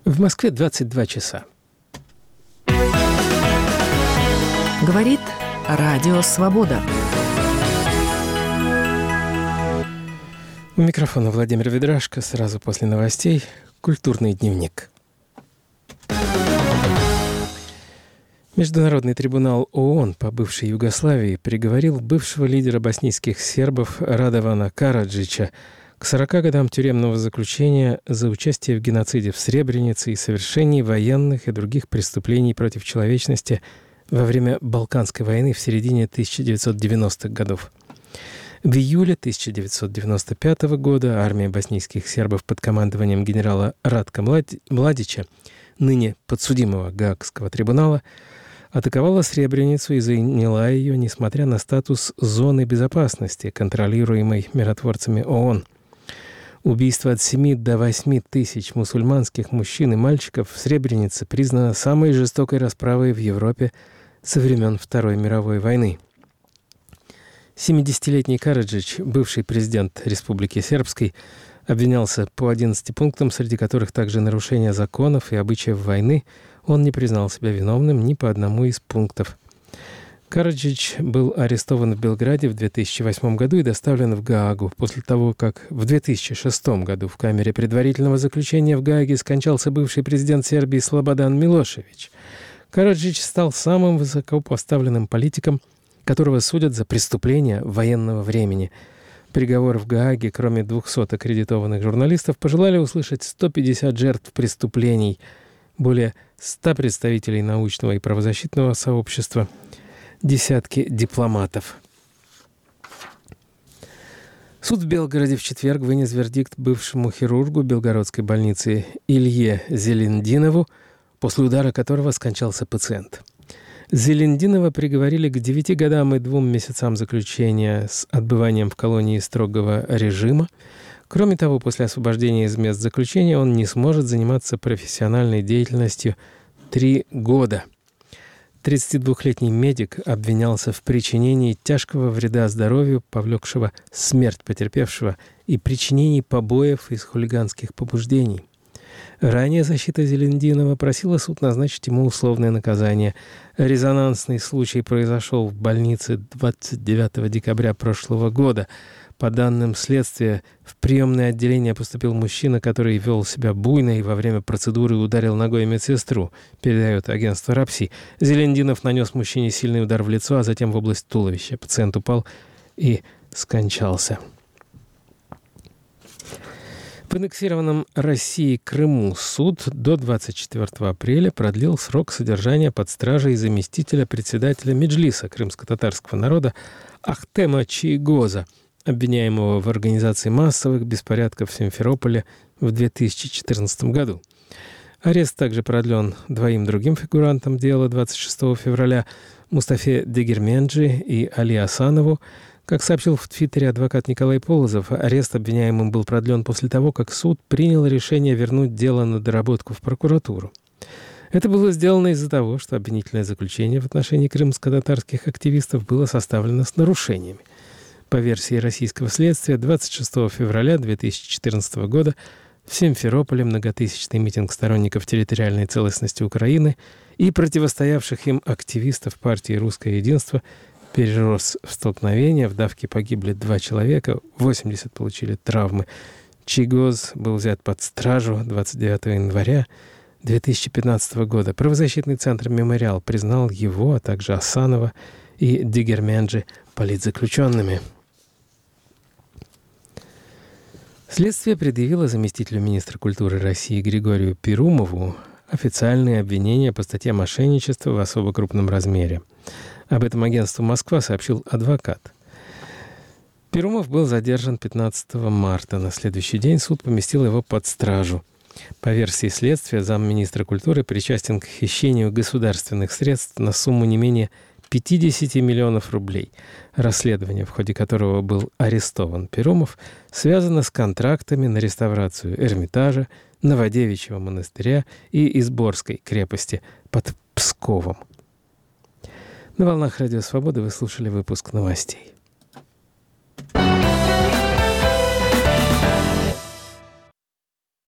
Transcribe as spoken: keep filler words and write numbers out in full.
В Москве двадцать два часа. Говорит Радио Свобода. У микрофона Владимир Ведрашко. Сразу после новостей «Культурный дневник». Международный трибунал ООН по бывшей Югославии приговорил бывшего лидера боснийских сербов Радована Караджича к сорока годам тюремного заключения за участие в геноциде в Сребренице и совершении военных и других преступлений против человечности во время Балканской войны в середине тысяча девятьсот девяностых годов. В июле тысяча девятьсот девяносто пятого года армия боснийских сербов под командованием генерала Радка Младича, ныне подсудимого Гаагского трибунала, атаковала Сребреницу и заняла ее, несмотря на статус зоны безопасности, контролируемой миротворцами ООН. Убийство от семи до восьми тысяч мусульманских мужчин и мальчиков в Сребренице признано самой жестокой расправой в Европе со времен Второй мировой войны. семидесятилетний Караджич, бывший президент Республики Сербской, обвинялся по одиннадцати пунктам, среди которых также нарушение законов и обычаев войны. Он не признал себя виновным ни по одному из пунктов. Караджич был арестован в Белграде в две тысячи восьмом году и доставлен в Гаагу после того, как в две тысячи шестом году в камере предварительного заключения в Гааге скончался бывший президент Сербии Слободан Милошевич. Караджич стал самым высокопоставленным политиком, которого судят за преступления военного времени. Приговор в Гааге, кроме двухсот аккредитованных журналистов, пожелали услышать сто пятьдесят жертв преступлений, более ста представителей научного и правозащитного сообщества, десятки дипломатов. Суд в Белгороде в четверг вынес вердикт бывшему хирургу Белгородской больницы Илье Зелендинову, после удара которого скончался пациент. Зелендинова приговорили к девяти годам и двум месяцам заключения с отбыванием в колонии строгого режима. Кроме того, после освобождения из мест заключения он не сможет заниматься профессиональной деятельностью три года. тридцатидвухлетний медик обвинялся в причинении тяжкого вреда здоровью, повлекшего смерть потерпевшего, и причинении побоев из хулиганских побуждений. Ранее защита Зелендинова просила суд назначить ему условное наказание. Резонансный случай произошел в больнице двадцать девятого декабря прошлого года. По данным следствия, в приемное отделение поступил мужчина, который вел себя буйно и во время процедуры ударил ногой медсестру, передает агентство РАПСИ. Зелендинов нанес мужчине сильный удар в лицо, а затем в область туловища. Пациент упал и скончался. В аннексированном Россией Крыму суд до двадцать четвёртого апреля продлил срок содержания под стражей заместителя председателя Меджлиса крымско-татарского народа Ахтема Чийгоза, обвиняемого в организации массовых беспорядков в Симферополе в две тысячи четырнадцатом году. Арест также продлен двоим другим фигурантам дела двадцать шестого февраля Мустафе Дегерменджи и Али Асанову. Как сообщил в Твиттере адвокат Николай Полозов, арест обвиняемым был продлен после того, как суд принял решение вернуть дело на доработку в прокуратуру. Это было сделано из-за того, что обвинительное заключение в отношении крымско-татарских активистов было составлено с нарушениями. По версии российского следствия, двадцать шестого февраля две тысячи четырнадцатого года в Симферополе многотысячный митинг сторонников территориальной целостности Украины и противостоявших им активистов партии «Русское единство» перерос в столкновение. В давке погибли два человека, восемьдесят получили травмы. Чийгоз был взят под стражу двадцать девятого января две тысячи пятнадцатого года. Правозащитный центр «Мемориал» признал его, а также Асанова и Дегерменджи политзаключенными. Следствие предъявило заместителю министра культуры России Григорию Перумову официальные обвинения по статье мошенничества в особо крупном размере. Об этом агентству «Москва» сообщил адвокат. Перумов был задержан пятнадцатого марта. На следующий день суд поместил его под стражу. По версии следствия, замминистра культуры причастен к хищению государственных средств на сумму не менее пятидесяти миллионов рублей. Расследование, в ходе которого был арестован Перумов, связано с контрактами на реставрацию Эрмитажа, Новодевичьего монастыря и Изборской крепости под Псковом. На волнах Радио Свобода вы слушали выпуск новостей.